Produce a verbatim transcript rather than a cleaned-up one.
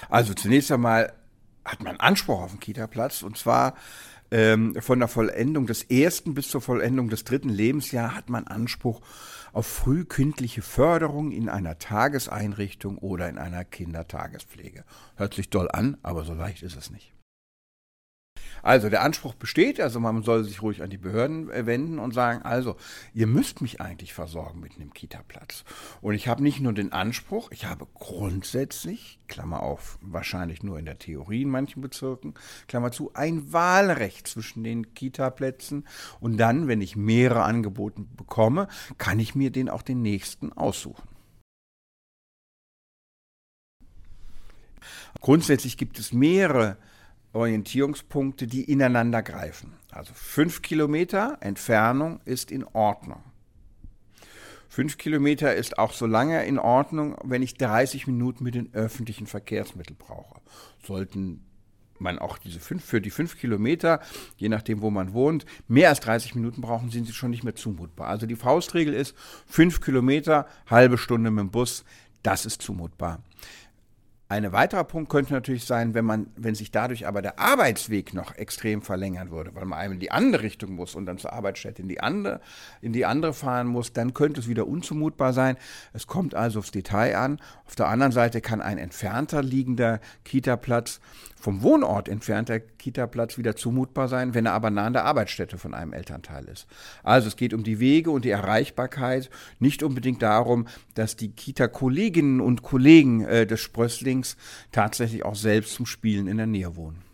Also zunächst einmal hat man Anspruch auf einen Kita-Platz und zwar ähm, von der Vollendung des ersten bis zur Vollendung des dritten Lebensjahres hat man Anspruch auf frühkindliche Förderung in einer Tageseinrichtung oder in einer Kindertagespflege. Hört sich doll an, aber so leicht ist es nicht. Also der Anspruch besteht, also man soll sich ruhig an die Behörden wenden und sagen, also ihr müsst mich eigentlich versorgen mit einem Kita-Platz. Und ich habe nicht nur den Anspruch, ich habe grundsätzlich, Klammer auf, wahrscheinlich nur in der Theorie in manchen Bezirken, Klammer zu, ein Wahlrecht zwischen den Kita-Plätzen. Und dann, wenn ich mehrere Angebote bekomme, kann ich mir den auch den nächsten aussuchen. Grundsätzlich gibt es mehrere Orientierungspunkte, die ineinander greifen. Also fünf Kilometer Entfernung ist in Ordnung. Fünf Kilometer ist auch so lange in Ordnung, wenn ich dreißig Minuten mit den öffentlichen Verkehrsmitteln brauche. Sollten man auch diese fünf, für die fünf Kilometer, je nachdem wo man wohnt, mehr als dreißig Minuten brauchen, sind sie schon nicht mehr zumutbar. Also die Faustregel ist fünf Kilometer, halbe Stunde mit dem Bus, das ist zumutbar. Ein weiterer Punkt könnte natürlich sein, wenn man, wenn sich dadurch aber der Arbeitsweg noch extrem verlängern würde, weil man einmal in die andere Richtung muss und dann zur Arbeitsstätte in die andere, in die andere fahren muss, dann könnte es wieder unzumutbar sein. Es kommt also aufs Detail an. Auf der anderen Seite kann ein entfernter liegender Kita-Platz, vom Wohnort entfernter Kita-Platz wieder zumutbar sein, wenn er aber nah an der Arbeitsstätte von einem Elternteil ist. Also es geht um die Wege und die Erreichbarkeit, nicht unbedingt darum, dass die Kita-Kolleginnen und Kollegen äh, des Sprösslings tatsächlich auch selbst zum Spielen in der Nähe wohnen.